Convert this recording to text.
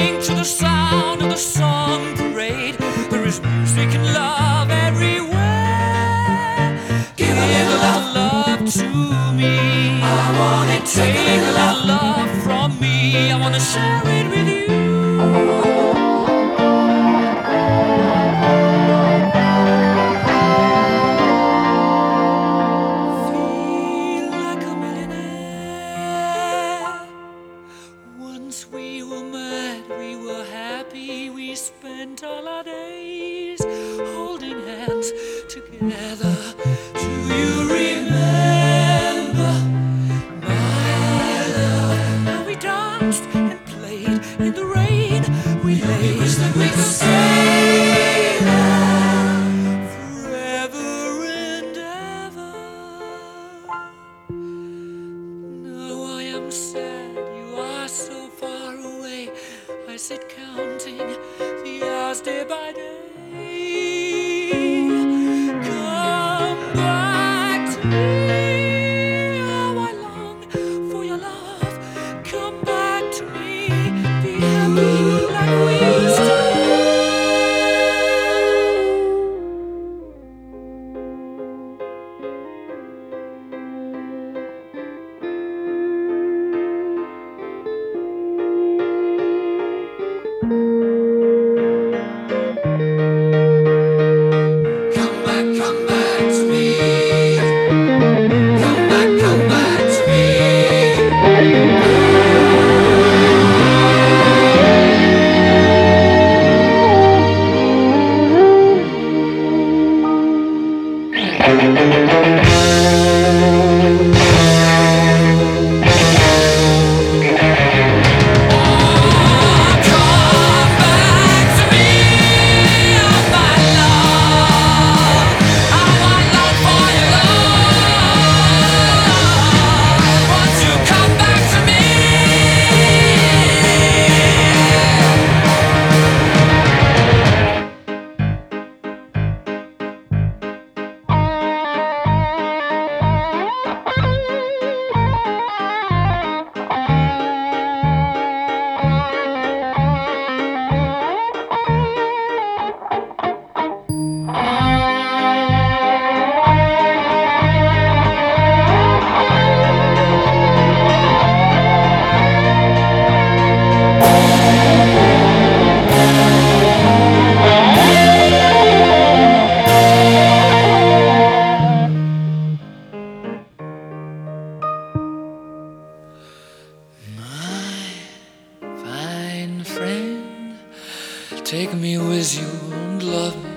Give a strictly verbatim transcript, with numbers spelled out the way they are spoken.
sing to the sound of the song parade. There is music and love everywhere. Give a little love to me. I wanna take a little love from me. I wanna share it with you. Feel like a millionaire. Once we were mad, we were happy. We spent all our days holding hands together. Do you remember, my love? How we danced and played in the rain. We lay, we wish that we could stay there forever and ever. Now I am sad, you are so far away. I sit counting the hours day by day. Come back to me. How I long for your love. Come back to me. Be happy like we used to be. Come back, come back to me. Come back, come back to me. Fine friend, take me with you and love me